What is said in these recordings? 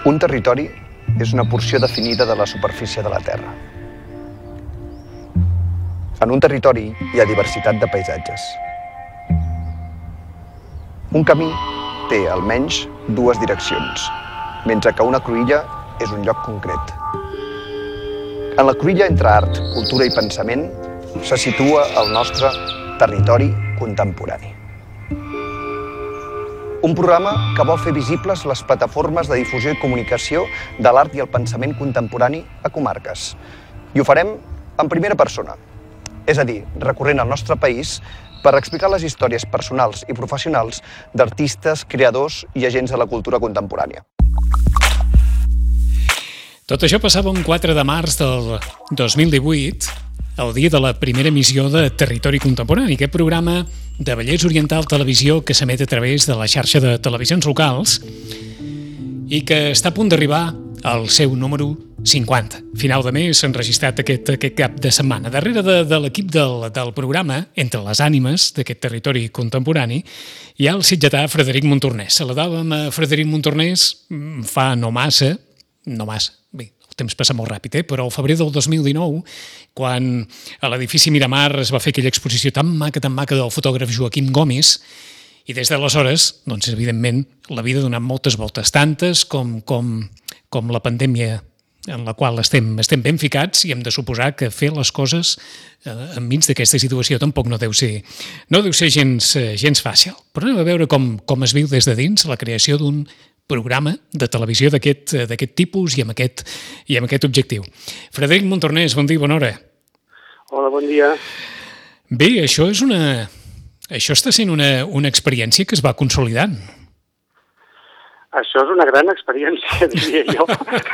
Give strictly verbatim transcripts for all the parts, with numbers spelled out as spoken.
Un territori és una porció definida de la superfície de la Terra. En un territori hi ha diversitat de paisatges. Un camí té almenys dues direccions, mentre que una cruïlla és un lloc concret. En la cruïlla entre art, cultura i pensament se situa el nostre territori contemporani. Un programa que vol fer visibles les plataformes de difusió i comunicació de l'art i el pensament contemporani a comarques. I ho farem en primera persona, és a dir, recorrent al nostre país per explicar les històries personals i professionals d'artistes, creadors i agents de la cultura contemporània. Tot això passava un quatre de març del dos mil divuit, el dia de la primera emissió de Territori Contemporani, aquest programa de Vallès Oriental Televisió que s'emet a través de la xarxa de televisions locals i que està a punt d'arribar al seu número cinquanta. Final de mes s'ha enregistrat aquest, aquest cap de setmana. Darrere de, de l'equip del, del programa, entre les ànimes d'aquest Territori Contemporani, hi ha el sitgetà Frederic Montornès. Saludàvem a Frederic Montornès fa no massa, no massa, bé, el temps passa molt ràpid, eh? Però al febrer del dos mil dinou, quan a l'edifici Miramar es va fer aquella exposició tan maca, tan maca del fotògraf Joaquim Gomis, i des d'aleshores, doncs, evidentment, la vida ha donat moltes voltes, tantes com, com, com la pandèmia en la qual estem, estem ben ficats, i hem de suposar que fer les coses eh, enmig d'aquesta situació tampoc no deu ser, no deu ser gens, gens fàcil. Però anem a veure com, com es viu des de dins la creació d'un programa de televisió d'aquest d'aquest tipus i amb aquest, i amb aquest objectiu. Frederic Montornès, bon dia, bona hora. Hola, bon dia. Bé, això és una... Això està sent una, una experiència que es va consolidant. Això és una gran experiència, diria jo.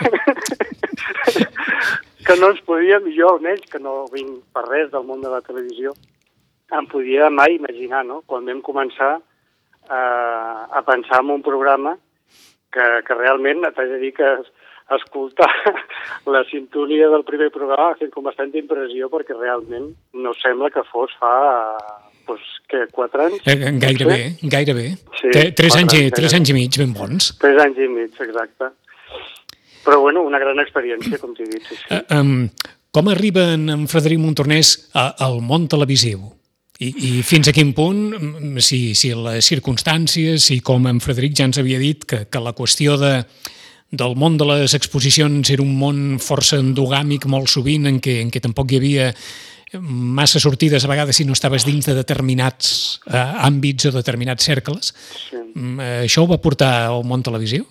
Que no ens podíem, jo almenys, que no vinc per res del món de la televisió, em podia mai imaginar, no?, quan vam començar eh, a pensar en un programa que, que realment, t'haig de dir que escoltar la sintonia del primer programa ha fet com bastanta impressió, perquè realment no sembla que fos fa... Doncs, què, quatre anys? Eh, gairebé, sí? gairebé. Sí, tres, anys, anys, tres anys i mig, ben bons. Tres anys i mig, exacte. Però, bueno, una gran experiència, com t'he dit. Sí, sí. Uh, um, com arriba en, en Frederic Montornès a, al món televisiu? I, I fins a quin punt, si, si les circumstàncies, i com en Frederic ja ens havia dit, que, que la qüestió de, del món de les exposicions era un món força endogàmic, molt sovint, en què, en què tampoc hi havia massa sortides, a vegades si no estaves dins de determinats eh, àmbits o determinats cercles. Sí. Eh, això ho va portar al món televisiu?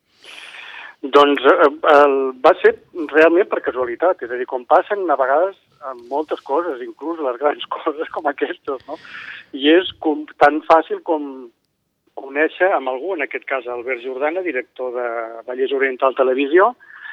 Doncs eh, el, va ser realment per casualitat, és a dir, com passen a vegades moltes coses, inclús les grans coses com aquestes, no? I és com, tan fàcil com conèixer amb algú, en aquest cas Albert Jordana, director de Vallès Oriental Televisió,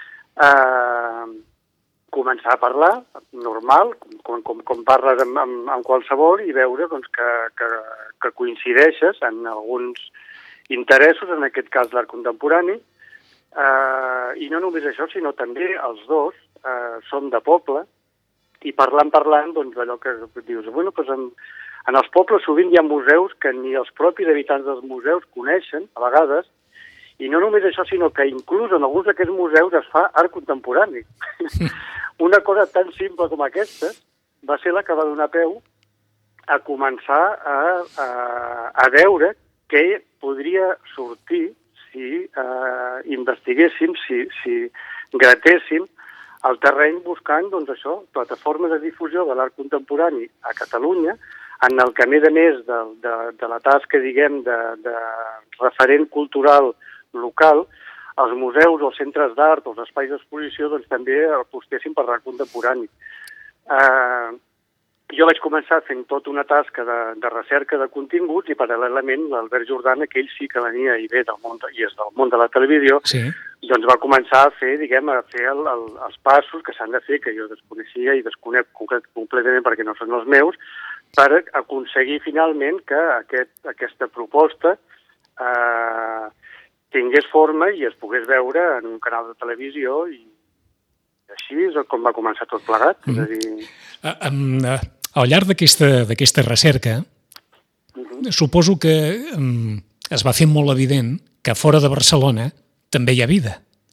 eh, començar a parlar, normal, com, com, com parles amb, amb, amb qualsevol, i veure doncs, que, que, que coincideixes en alguns interessos, en aquest cas l'art contemporani, eh, i no només això, sinó també els dos eh, som de poble, i parlant, parlant, doncs allò que dius, bueno, doncs en, en els pobles sovint hi ha museus que ni els propis habitants dels museus coneixen, a vegades, i no només això, sinó que inclús en alguns d'aquests museus es fa art contemporani. Una cosa tan simple com aquesta va ser la que va donar peu a començar a, a, a veure què podria sortir si eh, investiguéssim, si, si gratéssim el terreny buscant, doncs això, plataformes de difusió de l'art contemporani a Catalunya, en el que, a més a més de, de, de la tasca, diguem, de, de referent cultural local, els museus, els centres d'art, els espais d'exposició, doncs també apostessin per l'art contemporani. Eh, jo vaig començar fent tota una tasca de, de recerca de continguts i paral·lelament l'Albert Jordana, que ell sí que venia i ve del món, de, i és del món de la televisió, sí. Doncs va començar a fer, diguem, a fer el, el, els passos que s'han de fer, que jo desconeixia i desconec completament perquè no són els meus, per aconseguir finalment que aquest, aquesta proposta eh, tingués forma i es pogués veure en un canal de televisió, i així és com va començar tot plegat. Mm. És a dir... Uh, um, uh, al llarg d'aquesta recerca, uh-huh. suposo que um, es va fer molt evident que fora de Barcelona també hi ha vida,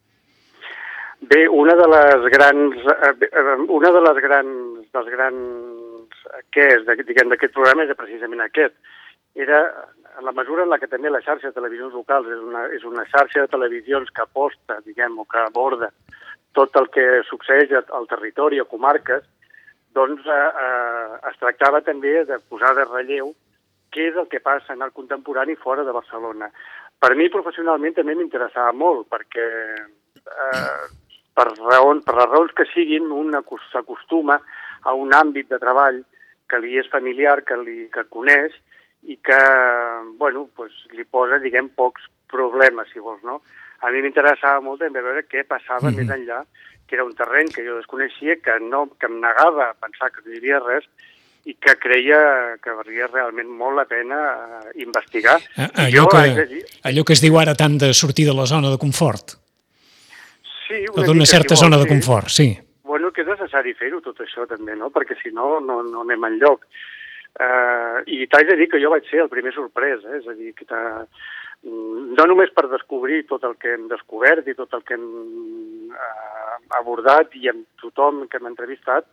Bé, una de les grans, una de les grans, dels grans què és, diguem, d'aquest programa era precisament aquest. Era en la mesura en la que també la xarxa de televisions locals és una, és una xarxa de televisions que aposta, diguem, o que aborda tot el que succeeix al territori, a comarques, doncs eh, eh, es tractava també de posar de relleu què és el que passa en el contemporani fora de Barcelona. Per mi, professionalment, també m'interessava molt, perquè eh, per, raons, per les raons que siguin, un s'acostuma a un àmbit de treball que li és familiar, que, li, que coneix, i que, bueno, pues, li posa, diguem, pocs problemes, si vols, no? A mi m'interessava molt també veure què passava mm-hmm. més enllà, que era un terreny que jo desconeixia, que, no, que em negava a pensar que no hi havia res, i que creia que valia realment molt la pena uh, investigar. Allò que, dir... allò que es diu ara tant de sortir de la zona de confort. Sí, una o d'una certa zona de confort, sí. Bueno, que és necessari fer-ho tot això també, no? Perquè si no, no, no anem enlloc. Uh, I t'haig de dir que jo vaig ser el primer sorprès, eh? És a dir, que no només per descobrir tot el que hem descobert i tot el que hem uh, abordat i amb tothom que hem entrevistat,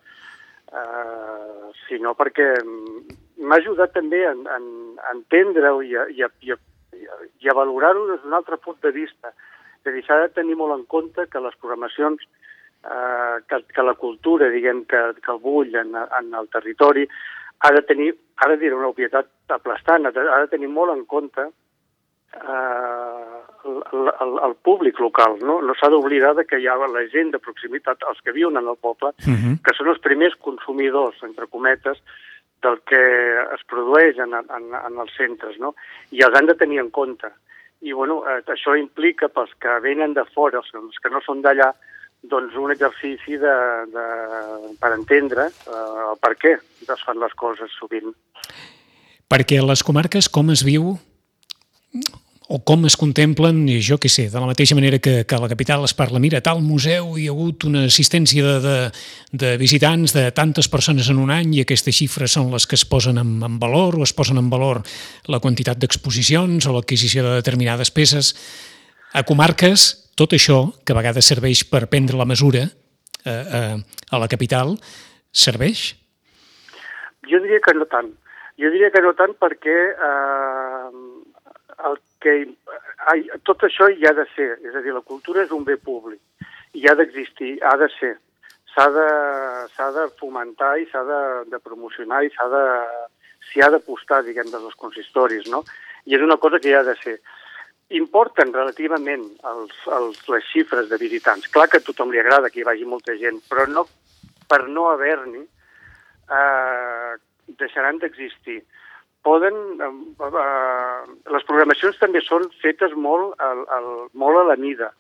uh, sinó perquè m'ha ajudat també a, a, a entendre-ho i a, i a, i a, i a valorar-ho des d'un altre punt de vista. És a dir, s'ha de tenir molt en compte que les programacions, uh, que, que la cultura, diguem, que, que bull en, en el territori, ha de tenir, ha de dir una obvietat aplastant, ha de, ha de tenir molt en compte eh, el, el, el públic local, no? No s'ha d'oblidar que hi ha la gent de proximitat, els que viuen en el poble, uh-huh. que són els primers consumidors, entre cometes, del que es produeix en, en, en els centres, no? I els han de tenir en compte. I, bueno, eh, això implica, pels que venen de fora, els que no són d'allà, doncs un exercici de, de, per entendre eh, el per què es fan les coses sovint. Perquè a les comarques com es viu o com es contemplen, jo què sé, de la mateixa manera que, que a la capital es parla, mira, tal museu hi ha hagut una assistència de, de, de visitants de tantes persones en un any i aquestes xifres són les que es posen en, en valor o es posen en valor la quantitat d'exposicions o l'adquisició de determinades peces. A comarques, tot això, que a vegades serveix per prendre la mesura eh, eh, a la capital, serveix? Jo diria que no tant. Jo diria que no tant perquè eh, el que, ai, tot això hi ha de ser. És a dir, la cultura és un bé públic i ha d'existir, ha de ser. S'ha de, s'ha de fomentar i s'ha de, de promocionar i s'ha de, s'hi ha d'apostar, diguem, dels consistoris, no? I és una cosa que hi ha de ser. Importen relativament els, els, les xifres de visitants. Clar que a tothom li agrada que hi vagi molta gent, però no, per no haver-n'hi eh, deixaran d'existir. Poden, eh, eh, les programacions també són fetes molt, al, al, molt a la mida.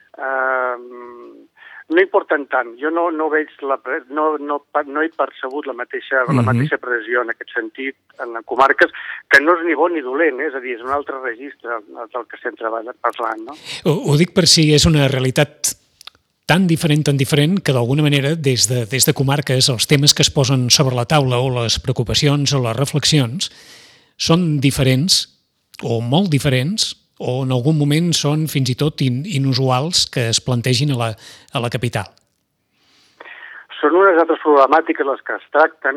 Eh, no importen tant. Jo no, no veig la, no, no, no he percebut la mateixa, mm-hmm. la mateixa pressió en aquest sentit en les comarques, que no és ni bo ni dolent, eh? És a dir, és un altre registre del que estem treballant, parlant, no? Ho, ho dic per si és una realitat tan diferent, tan diferent, que d'alguna manera des de, des de comarques els temes que es posen sobre la taula o les preocupacions o les reflexions són diferents o molt diferents o en algun moment són fins i tot in, inusuals que es plantegin a la, a la capital? Són unes altres problemàtiques les que es tracten.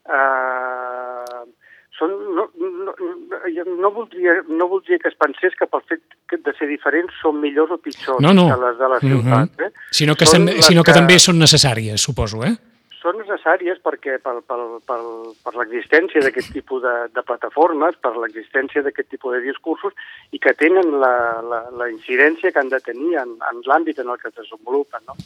Eh, són, no, no, no, voldria, no voldria que es pensés que pel fet de ser diferents són millors o pitjors no, no. que les de la ciutat. Uh-huh. eh? Sinó que, sem, sinó que, que també són necessàries, suposo, eh? Són necessàries perquè per, per, per, per l'existència d'aquest tipus de, de plataformes, per l'existència d'aquest tipus de discursos i que tenen la, la, la incidència que han de tenir en, en l'àmbit en el que es desenvolupen, no?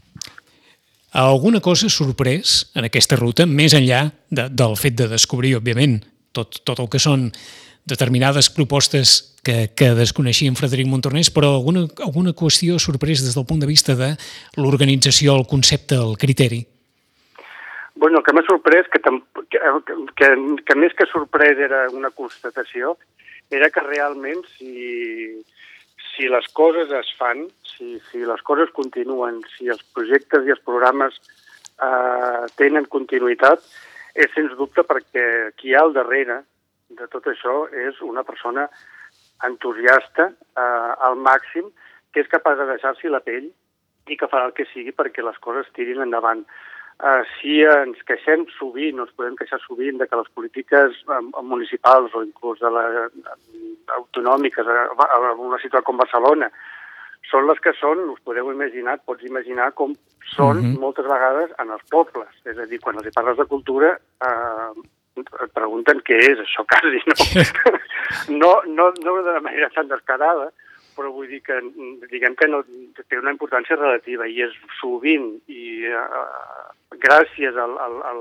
Alguna cosa sorprès en aquesta ruta, més enllà de, del fet de descobrir, òbviament, tot, tot el que són determinades propostes que, que desconeixia en Frederic Montornès, però alguna, alguna qüestió sorprès des del punt de vista de l'organització, el concepte, el criteri? Bueno, el que m'ha sorprès, que, que, que, que més que sorprès era una constatació, era que realment si, si les coses es fan, si, si les coses continuen, si els projectes i els programes eh, tenen continuïtat, és sens dubte perquè qui hi ha al darrere de tot això és una persona entusiasta eh, al màxim, que és capaç de deixar-s'hi la pell i que farà el que sigui perquè les coses tirin endavant. Uh, si ens queixem sovint, o ens podem queixar sovint de que les polítiques um, municipals o inclús de les autonòmiques en una ciutat com Barcelona són les que són, us podeu imaginar, pots imaginar com són mm-hmm. moltes vegades en els pobles. És a dir, quan els hi parles de cultura uh, et pregunten què és això quasi, no? no, no, no de manera tan descarada, però vull dir que diguem que no, té una importància relativa i és sovint i uh, gràcies al, al, al,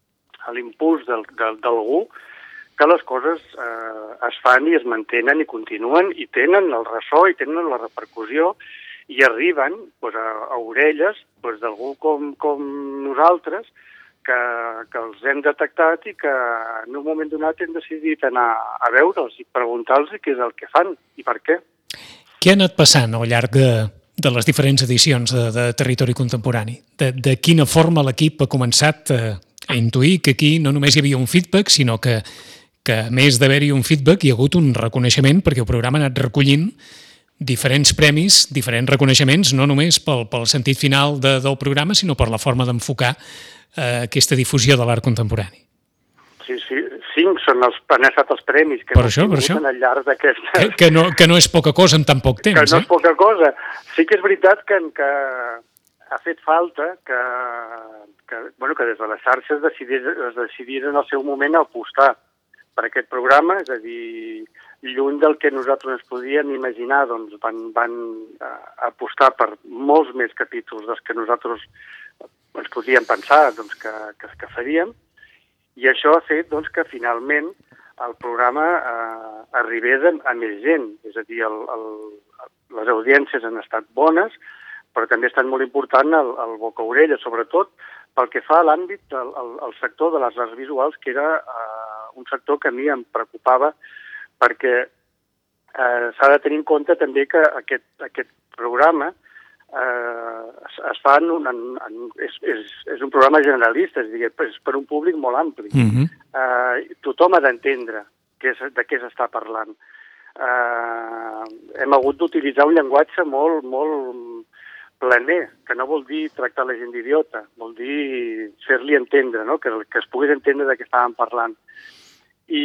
a l'impuls del, del, d'algú que les coses eh, es fan i es mantenen i continuen i tenen el ressò i tenen la repercussió i arriben pues, a, a orelles pues, d'algú com, com nosaltres que, que els hem detectat i que en un moment donat hem decidit anar a veure'ls i preguntar-los què és el que fan i per què. Què ha anat passant al llarg de, de les diferents edicions de, de Territori Contemporani? De, de quina forma l'equip ha començat a, a intuir que aquí no només hi havia un feedback, sinó que, que a més d'haver-hi un feedback hi ha hagut un reconeixement perquè el programa ha anat recollint diferents premis, diferents reconeixements, no només pel, pel sentit final de, del programa, sinó per la forma d'enfocar eh, aquesta difusió de l'art contemporani. Sí, sí, cinc són els, han estat els premis que per això, per això. al llarg d'aquesta... Que, que, no, que no és poca cosa en tan poc temps. Que no eh? és poca cosa. Sí que és veritat que, que ha fet falta que, que, bueno, que des de les xarxes decidís, es decidís en el seu moment a apostar per aquest programa, és a dir, lluny del que nosaltres ens podíem imaginar, doncs van, van apostar per molts més capítols dels que nosaltres ens podíem pensar doncs, que, que, que faríem. I això ha fet doncs, que finalment el programa eh, arribés a, a més gent. És a dir, el, el, les audiències han estat bones, però també ha estat molt important el, el boca-orella, sobretot pel que fa a l'àmbit del el, el sector de les arts visuals, que era eh, un sector que a mi em preocupava perquè eh, s'ha de tenir en compte també que aquest, aquest programa Eh, es, es fa en un, en, en, és, és, és un programa generalista, és, dir, és per un públic molt ampli. Mm-hmm. eh, tothom ha d'entendre que és, de què s'està parlant. Eh, hem hagut d'utilitzar un llenguatge molt, molt planer, que no vol dir tractar la gent d'idiota, vol dir fer-li entendre, no? que, que es pogués entendre de què estàvem parlant. I,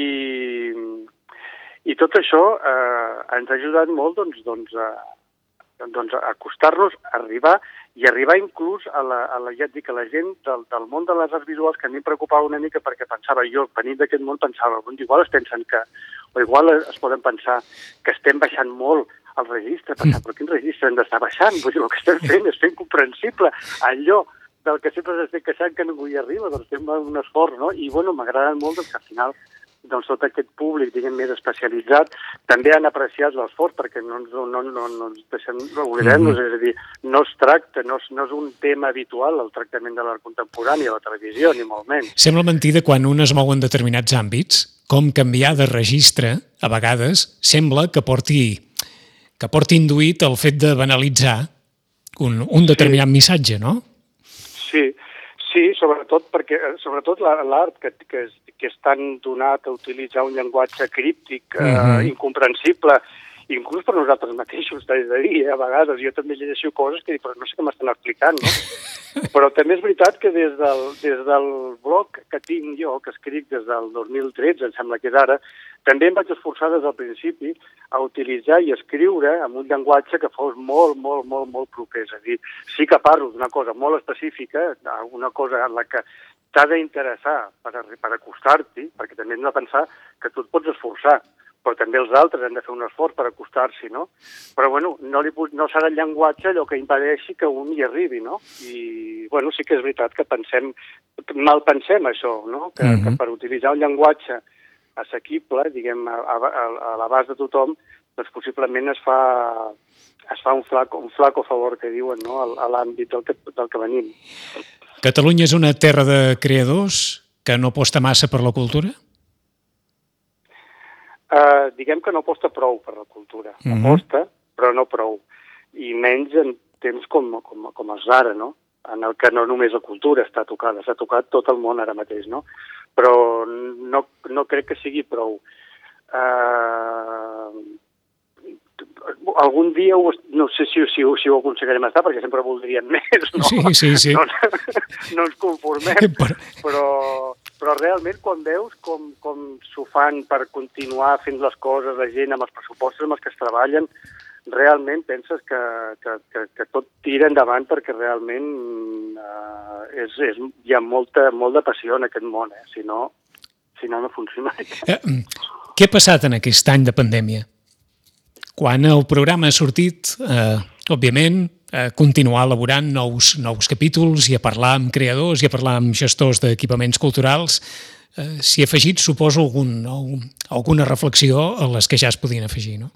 i tot això eh, ens ha ajudat molt doncs, doncs, a doncs acostar-nos, arribar i arribar inclús a la, a la, ja et dic, a la gent del, del món de les arts visuals, que a mi em preocupava una mica perquè pensava, jo venint d'aquest món pensava, igual es pensen que, o igual es poden pensar que estem baixant molt el registre, pensar, però quin registre hem d'estar baixant? Vull dir, el que estem fent és fent comprensible allò del que sempre s'estem queixant que ningú hi arriba, doncs fem un esforç, no? I bueno, m'agrada molt doncs, que al final doncs tot aquest públic, diguem, més especialitzat, també han apreciat l'esforç, perquè no ens, no, no, no ens deixem, no oblidem-nos, mm-hmm. és a dir, no es tracta, no és, no és un tema habitual el tractament de l'art contemporani a la televisió, ni molt menys. Sembla mentida quan un es mou en determinats àmbits, com canviar de registre, a vegades, sembla que porti, que porti induït el fet de banalitzar un, un determinat sí. missatge, no? Sí, sí, sobretot perquè sobretot l'art que, que, és, que és tan donat a utilitzar un llenguatge críptic, mm-hmm. eh, incomprensible, inclús per nosaltres mateixos, t'he de dir, a vegades jo també llegeixo coses que dic, però no sé què m'estan explicant, no? Però també és veritat que des del, des del blog que tinc jo, que escric des del dos mil tretze, em sembla que és ara, també em vaig esforçar des del principi a utilitzar i escriure amb un llenguatge que fos molt, molt, molt, molt proper. És a dir, sí que parlo d'una cosa molt específica, una cosa en la que t'ha d'interessar per, per acostar-t'hi, perquè també hem de pensar que tu et pots esforçar, però també els altres han de fer un esforç per acostar-s'hi, no? Però, bueno, no, li, no serà el llenguatge allò que impedeixi que un hi arribi, no? I, bueno, sí que és veritat que pensem, mal pensem això, no? Que, mm-hmm. que per utilitzar un llenguatge assequible, diguem, a, a, a l'abast de tothom, doncs possiblement es fa, es fa un, flaco, un flaco favor, que diuen, no? A, a l'àmbit del que, del que venim. Catalunya és una terra de creadors que no aposta massa per la cultura? Uh, diguem que no aposta prou per la cultura. Mm-hmm. Aposta, però no prou. I menys en temps com, com, com els d'ara, no? En el que no només la cultura està tocada, s'ha tocat tot el món ara mateix, no? Però no, no crec que sigui prou. Uh, algun dia, ho, no sé si, si, si ho aconseguirem estar, perquè sempre voldríem més, no? Sí, sí, sí. No, no ens conformem, però, però realment quan veus com, com s'ho fan per continuar fent les coses, la gent amb els pressupostos amb els que es treballen, realment penses que, que, que, que tot tira endavant perquè realment uh, és, és, hi ha molta, molt de passió en aquest món, eh? Si no, si no, no funciona. Eh, què ha passat en aquest any de pandèmia? Quan el programa ha sortit, eh, òbviament, eh, continuar elaborant nous, nous capítols i a parlar amb creadors i a parlar amb gestors d'equipaments culturals, eh, s'hi ha afegit, suposo, algun, alguna reflexió a les que ja es podien afegir, no?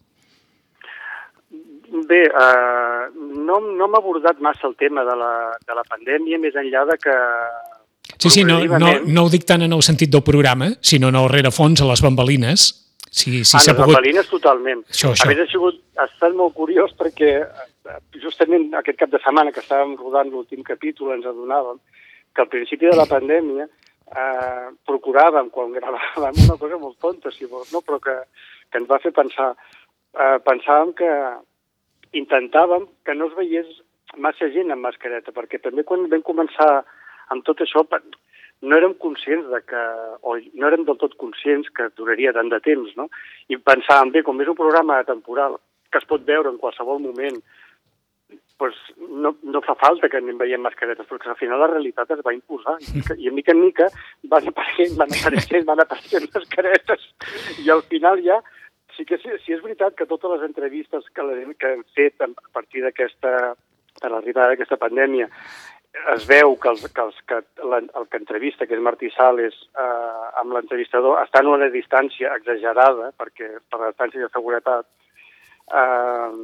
Bé, uh, no, no m'ha abordat massa el tema de la, de la pandèmia, més enllà de que... Sí, sí, no, no, no ho dic tant en el sentit del programa, sinó en el rerefons, a les bambalines. Si, si ah, les pogut... bambalines totalment. Això, això. A més, ha, sigut, ha estat molt curiós perquè justament aquest cap de setmana que estàvem rodant l'últim capítol ens adonàvem que al principi de la pandèmia eh, procuràvem, quan gravàvem, una cosa molt tonta, si vols, no? Però que, que ens va fer pensar. Eh, pensàvem que intentàvem que no es veiés massa gent amb mascareta, perquè també quan vam començar amb tot això no érem conscients de que, o no érem del tot conscients que duraria tant de temps, no? I pensàvem, bé, com és un programa temporal que es pot veure en qualsevol moment, doncs no, no fa falta que anem veient mascaretes, perquè al final la realitat es va imposar, i a mica en mica van apareixent, van apareixent, van apareixent mascaretes, i al final ja sí que sí, sí és veritat que totes les entrevistes que, que hem fet a partir d'aquesta, de l'arribada d'aquesta pandèmia, es veu que, els, que, els, que la, el que entrevista, que és Martí Sales, eh, amb l'entrevistador, està en una distància exagerada, perquè per la distància de seguretat, eh,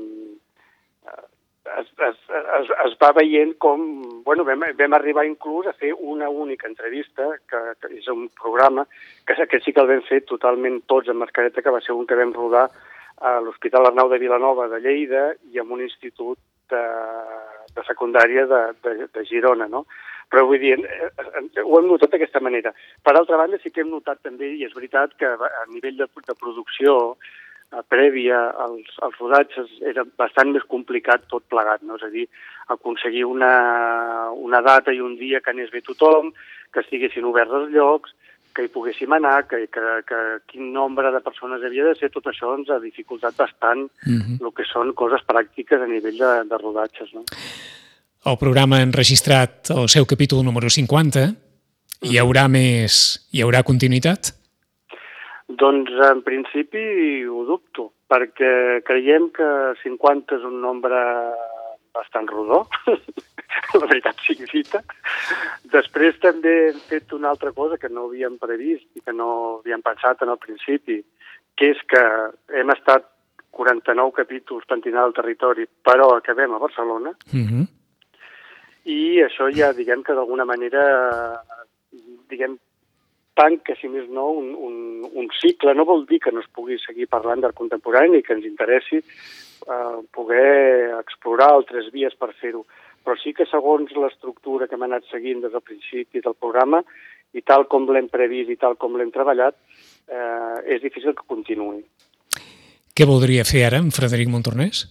es, es, es, es va veient com... Bueno, vam, vam arribar inclús a fer una única entrevista, que, que és un programa, que, que sí que el vam fer totalment tots amb mascareta, que va ser un que vam rodar a l'Hospital Arnau de Vilanova de Lleida i en un institut de, de secundària de, de, de Girona, no? Però vull dir, ho hem notat d'aquesta manera. Per altra banda, sí que hem notat també, i és veritat, que a nivell de, de producció prèvia als, als rodatges era bastant més complicat tot plegat, no? És a dir, aconseguir una, una data i un dia que anés bé tothom, que estiguessin oberts els llocs, que hi poguéssim anar, que, que, que quin nombre de persones havia de ser, tot això ens ha dificultat bastant mm-hmm. el que són coses pràctiques a nivell de, de rodatges, no? El programa ha enregistrat el seu capítol número cinquanta. Hi haurà més... Hi haurà continuïtat? Doncs en principi ho dubto, perquè creiem que cinquanta és un nombre bastant rodó, la veritat sigui dita. Després també hem fet una altra cosa que no havíem previst i que no havíem pensat en el principi, que és que hem estat quaranta-nou capítols pentinant el territori, però acabem a Barcelona, mm-hmm. i això ja, diguem que d'alguna manera, diguem, tanca, si més no, un, un, un cicle. No vol dir que no es pugui seguir parlant d'art contemporani i que ens interessi eh, poder explorar altres vies per fer-ho. Però sí que segons l'estructura que hem anat seguint des del principi del programa i tal com l'hem previst i tal com l'hem treballat, eh, és difícil que continuï. Què voldria fer ara amb Frederic Montornès?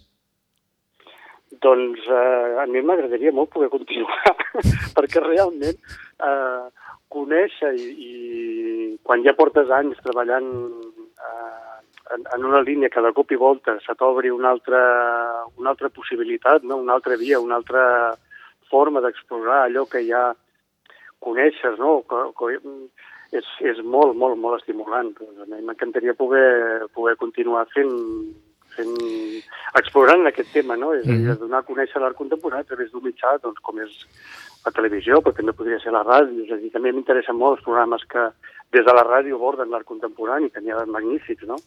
Doncs eh, a mi m'agradaria molt poder continuar, perquè realment... Eh, conèixer i, i quan ja portes anys treballant eh, en, en una línia que de cop i volta se t'obri una altra, una altra possibilitat, no? Una altra via, una altra forma d'explorar allò que ja coneixes, no? Que, que és, és molt, molt, molt estimulant. A mi m'encantaria poder, poder continuar fent, fent, explorant aquest tema, no? És a dir, donar a conèixer l'art contemporani a través d'un mitjà, doncs, com és la televisió, però també podria ser la ràdio. És a dir, també m'interessen molt els programes que des de la ràdio aborden l'art contemporani, que n'hi ha magnífics, no?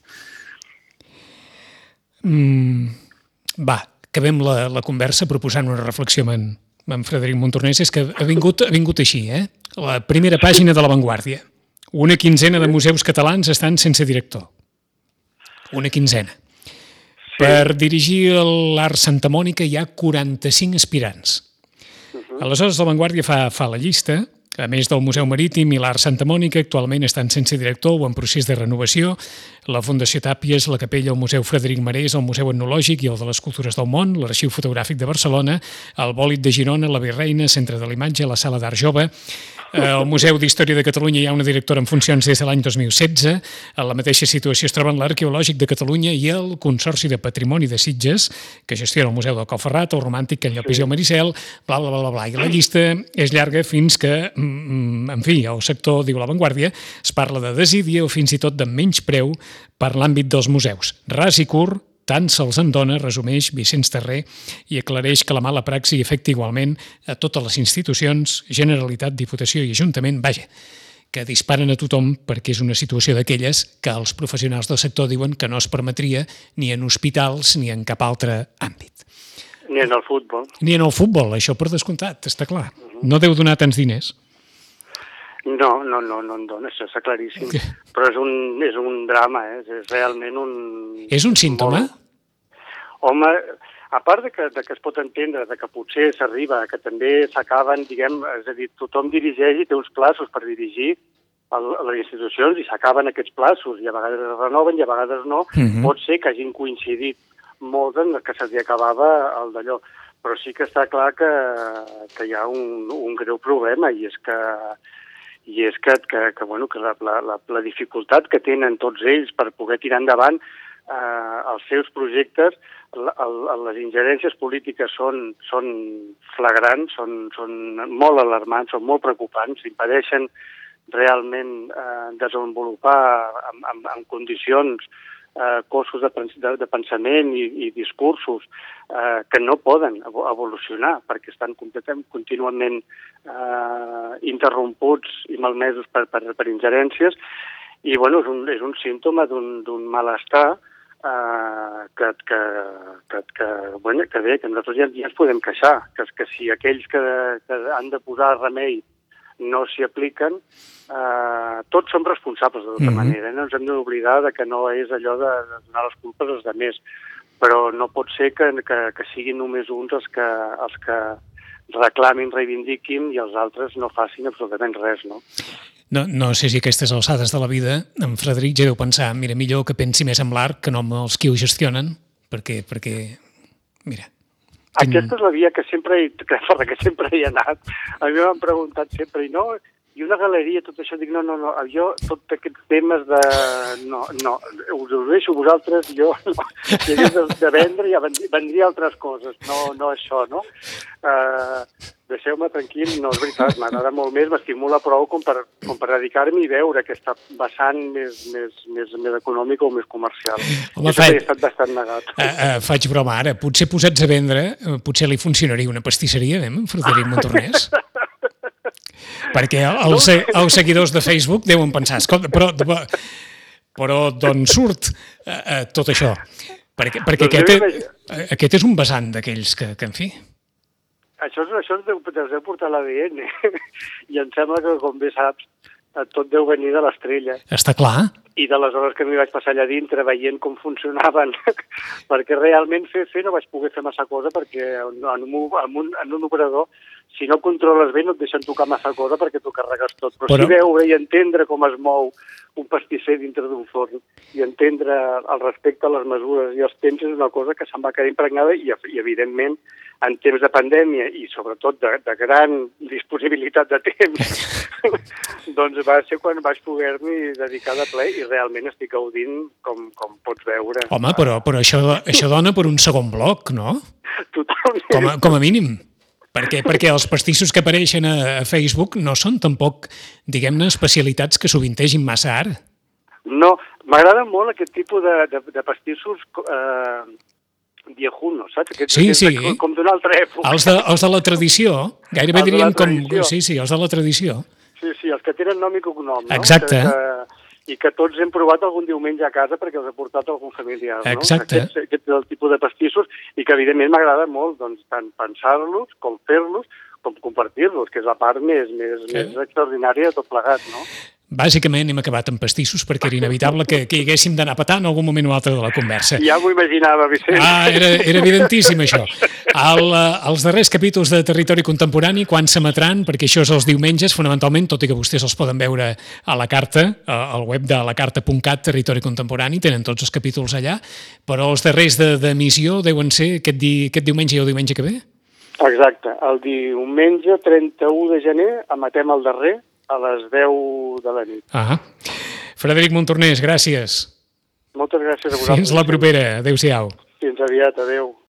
Mm, va, acabem la, la conversa proposant una reflexió amb en, amb en Frederic Montornès. És que ha vingut, ha vingut així, eh? La primera pàgina de La Vanguardia. Una quinzena de museus catalans estan sense director. Una quinzena. Sí. Per dirigir l'Art Santa Mònica hi ha quaranta-cinc aspirants. Uh-huh. Aleshores, La Vanguardia fa, fa la llista A més del Museu Marítim i l'Art Santa Mònica, actualment estan sense director o en procés de renovació. La Fundació Tàpies, la Capella, el Museu Frederic Marès, el Museu Etnològic i el de les Cultures del Món, l'Arxiu Fotogràfic de Barcelona, el Bòlit de Girona, la Virreina, Centre de l'Imatge, la Sala d'Art Jove. Al Museu d'Història de Catalunya hi ha una directora en funcions des de l'any dos mil setze. En la mateixa situació es troben l'Arqueològic de Catalunya i el Consorci de Patrimoni de Sitges, que gestiona el Museu del Coferrat, el Romàntic, Can Llopis i el Maricel, bla, bla, bla, bla. I la llista és llarga fins que, en fi, el sector, diu La Vanguardia, es parla de desídia o fins i tot de menyspreu per l'àmbit dels museus. Ras i curt, tant se'ls en dona, resumeix Vicenç Terrer, i aclareix que la mala praxi afecta igualment a totes les institucions, Generalitat, Diputació i Ajuntament, vaja, que disparen a tothom perquè és una situació d'aquelles que els professionals del sector diuen que no es permetria ni en hospitals ni en cap altre àmbit. Ni en el futbol. Ni en el futbol, això per descomptat, està clar. No deu donar tants diners. No, no, no, no en dona, això està claríssim. Okay. Però és un, és un drama, eh? És realment un... És un símptoma? Molt... Home, a part de que, de que es pot entendre, de que potser s'arriba, que també s'acaben, diguem, és a dir, tothom dirigeix i té uns plaços per dirigir a les institucions i s'acaben aquests plaços i a vegades es renoven i a vegades no. Uh-huh. Pot ser que hagin coincidit molt en que se'ls acabava el d'allò. Però sí que està clar que, que hi ha un, un greu problema i és que i és que, que, que, bueno, que la, la, la dificultat que tenen tots ells per poder tirar endavant eh, els seus projectes, la, la, les ingerències polítiques són, són flagrants, són, són molt alarmants, són molt preocupants, impedeixen realment eh, desenvolupar en, en, en condicions eh, cossos de, de, de pensament i, i discursos eh, que no poden evolucionar perquè estan completament, contínuament eh, interromputs i malmesos per, per, per ingerències i bueno, és, un, és un símptoma d'un malestar eh, que, que, que, que, bueno, que bé, que nosaltres ja, ja ens podem queixar, que, que si aquells que, que han de posar remei no s'hi apliquen, eh, tots som responsables de tota mm-hmm. manera. No ens hem d'oblidar que no és allò de, de donar les culpes als altres, però no pot ser que, que, que siguin només uns els que, els que reclamin, reivindiquin i els altres no facin absolutament res, no? No, no sé si aquestes alçades de la vida, en Frederic ja deu pensar, mira, millor que pensi més en l'art que no amb els qui ho gestionen, perquè, perquè mira... Aquesta és la via que sempre, que, que sempre hi he anat. A mi m'han preguntat sempre, i no, i una galeria, tot això, dic, no, no, no, jo, tots aquests temes de... No, no, us ho deixo vosaltres, jo, no, si hagués de, de vendre ja vendria altres coses, no, no això, no? Uh, Deixeu-me tranquil, no, és veritat, m'agrada molt més, m'estimula prou com per, com per dedicar-m'hi i veure aquesta vessant més, més, més, més econòmica o més comercial. Home, faig, he estat bastant negat. Uh, uh, faig broma ara, potser posats a vendre, uh, potser li funcionaria una pastisseria, eh, amb Frederic Montornès? Perquè els, els seguidors de Facebook deuen pensar, escolta, però, però d'on surt uh, uh, tot això? Perquè, perquè aquest, aquest és un vessant d'aquells que, que, en fi... Això, això es deu, es deu portar l'A D N i em sembla que, com bé saps, tot deu venir de l'estrella. Està clar. I de les hores que m'hi vaig passar allà dintre veient com funcionaven, perquè realment fer, fer no vaig poder fer massa cosa perquè en un, en un, en un operador, si no controles bé, no et deixen tocar massa cosa perquè t'ho carregues tot. Però, Però... si veure i entendre com es mou un pastisser dintre d'un forn i entendre el respecte a les mesures i els temps és una cosa que se'n va quedar impregnada i, i evidentment, en temps de pandèmia i sobretot de, de gran disponibilitat de temps, doncs va ser quan vaig poder-m'hi dedicar de ple i realment estic gaudint com, com pots veure. Home, però, però això, això dona per un segon bloc, no? Totalment. Com a, com a mínim. Perquè, perquè els pastissos que apareixen a, a Facebook no són tampoc, diguem-ne, especialitats que sovintegin massa ara. No, m'agrada molt aquest tipus de, de, de pastissos eh, viejunos, saps? Aquest, sí, sí. Com, com d'una altra època. Els de, els de la tradició, gairebé els diríem com... Sí, sí, els de la tradició. Sí, sí, els que tenen nom i cognom, no? Exacte. Que, que, i que tots hem provat algun diumenge a casa perquè els ha portat algun familiar, no? Exacte. Aquest, aquest és el tipus de pastissos i que evidentment m'agrada molt doncs, tant pensar-los com fer-los, com compartir-los, que és la part més, més, Sí. més extraordinària de tot plegat, no? Bàsicament hem acabat amb pastissos perquè era inevitable que, que hi haguéssim d'anar petant en algun moment o altre de la conversa. Ja m'ho imaginava, Vicent. Ah, era, era evidentíssim, això. El, eh, els darrers capítols de Territori Contemporani, quan s'emetran, perquè això és els diumenges, fonamentalment, tot i que vostès els poden veure a la carta, al web de la carta punt cat, Territori Contemporani, tenen tots els capítols allà, però els darrers d'emissió de, deuen ser aquest, di, aquest diumenge i el diumenge que ve? Exacte. El diumenge trenta-u de gener emetem el darrer a les deu de la nit. Ah. Frederic Montornès, gràcies. Moltes gràcies a vosaltres. Fins la propera. Adéu-siau. Fins aviat, adéu.